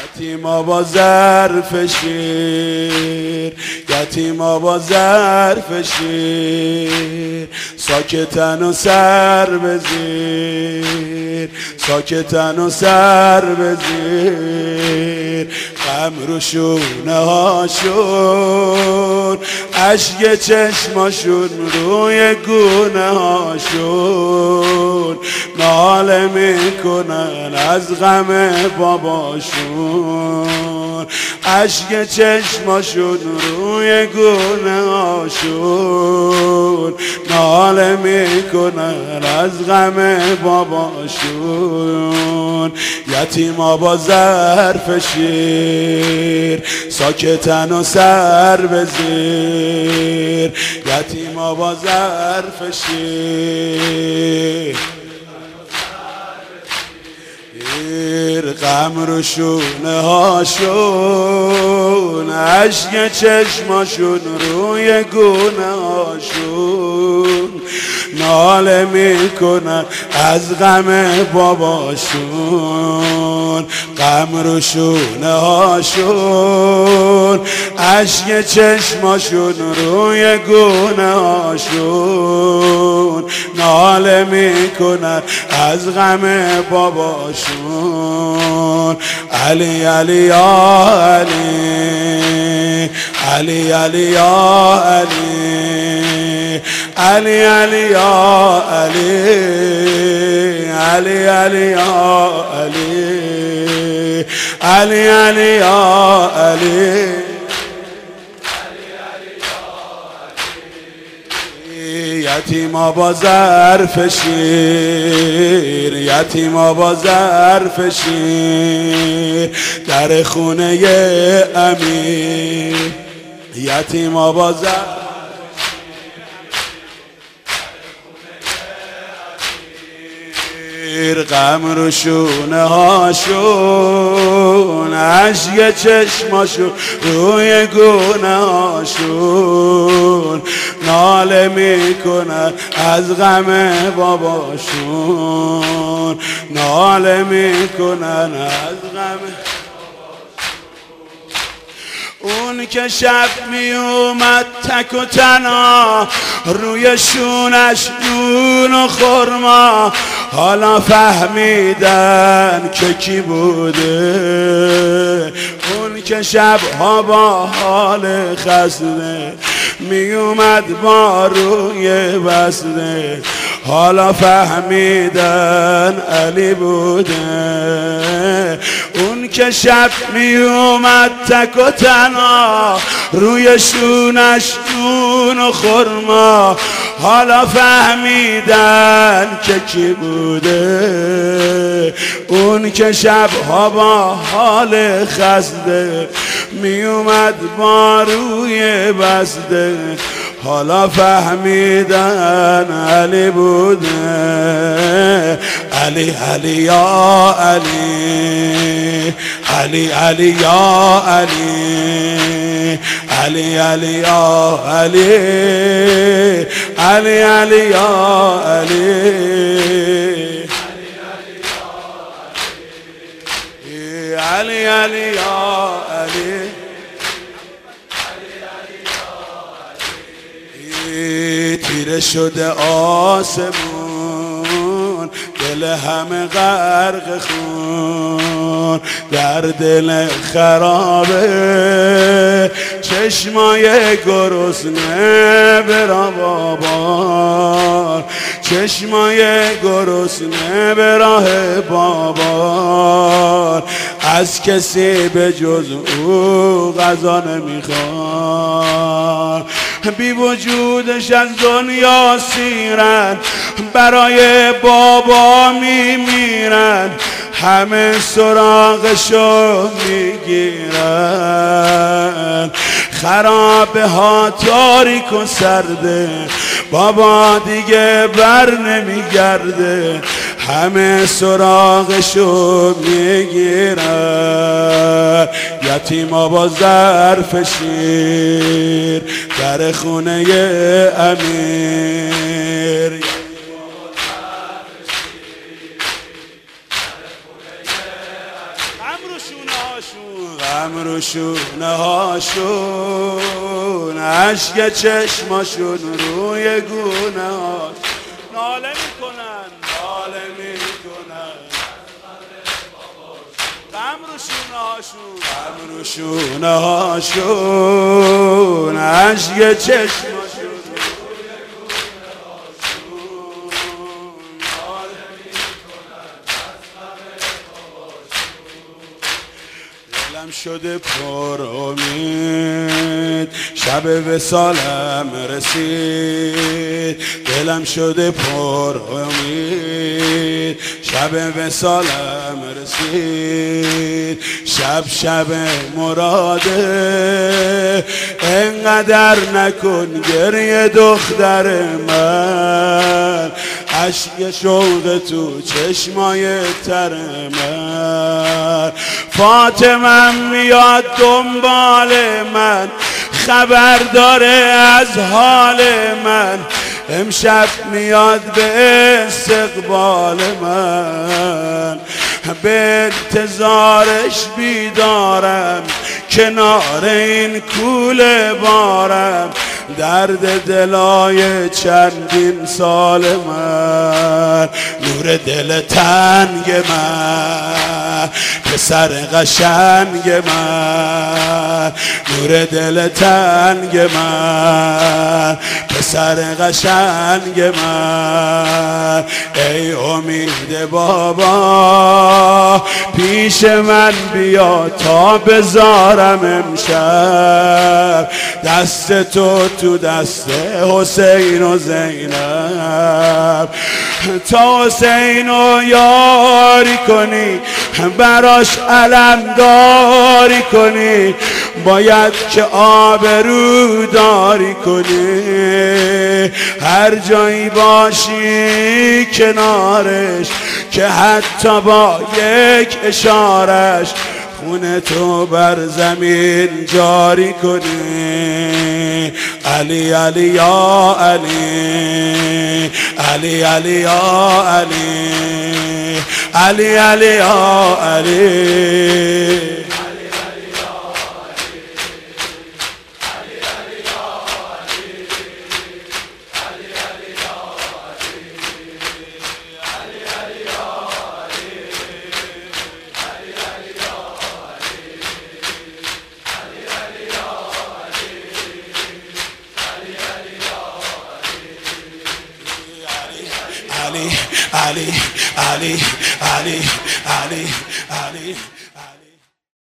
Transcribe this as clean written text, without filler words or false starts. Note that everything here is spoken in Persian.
یتیما با ظرف شیر، یتیما با ظرف شیر، ساکتن و سر بزیر، ساکتن و سر بزیر. غم رو شونه هاشون، اشک چشماشون روی گونه هاشون، ناله میکنن از غم باباشون، اشک چشماشون روی گونه هاشون، ناله میکنن از غم باباشون. یتیما با ظرف شیر، ساکتن و سر بزیر، یتیما با ظرف شیر، غم رو شونه هاشون، اشک چشماشون روی گونه هاشون، ناله میکنن از غم باباشون. غم رو شونه هاشون، اشک چشماشون روی گونه هاشون، ناله میکنن از غم باباشون. علی علی یا علی، علی علی یا علی، علی علی یا علی، علی علی یا علی، علی علی یا علی. یتیما با ظرف شیر، یتیما با ظرف شیر، در خونه امیر، یتیما با ظرف غم رو شونه هاشون، اشک چشماشون روی گونه هاشون، ناله میکنن از غم باباشون، ناله میکنن از غم. اون که شب می اومد تک و تنها، روی شونش نون و خرما، حالا فهمیدن که کی بوده. اون که شبها با حال خسته می اومد با روی بسته، حالا فهمیدن علی بوده. اون که شب می اومد تک و تنها، روی شونش نون و خرما، حالا فهمیدن که کی بوده. اون که شبها با حال خسته می اومد با روی بسته، حالا فهمیدن علی بوده. علی علی یا علی، علی علی یا علی، علی علی یا علی، علی علی یا علی، علی علی یا علی. تیره شده آسمون، دل همه غرق خون، در دل خرابه چشمای گرسنه برا بابا، چشمای گرسنه به راه بابا، از کسی به جز او غذا نمیخواد. بی وجودش از دنیا سیرن، برای بابا میمیرن، همه سراغشو میگیرن. خرابه ها تاریک و سرده، بابا دیگه بر نمیگرده، همه سراغشو میگیرن. یتیما با ظرف شیر، در خونه امیر. غم رو شونه هاشون عشق چشماشون روی گونه هاشون ناله میکنن غم رو شونه هاشون عشق چشماشون دلم شده پر امید شب وصالم رسید دلم شده پر امید شب وصالم رسید شب مراده انقدر نکن گریه دختر من عشق شوق تو چشمای تر من فاطمه میاد دنبال من خبر داره از حال من امشب میاد به استقبال من به انتظارش بیدارم کنار این کوله بارم درد دلای چندین سال من نور دل تنگ من پسر قشنگ من نور دل تنگ من پسر قشنگ من ای امید بابا پیش من بیا تا بذارم امشب دست تو دست حسین و زینب تا حسین رو یاری کنی براش علمداری کنی باید که آبرو داری کنی هر جایی باشی کنارش که حتی با یک اشارش خونه تو بر زمین جاری کنی علی علی یا علی علی علی یا علی علی علی یا علی Ali, Ali, Ali, Ali, Ali, Ali.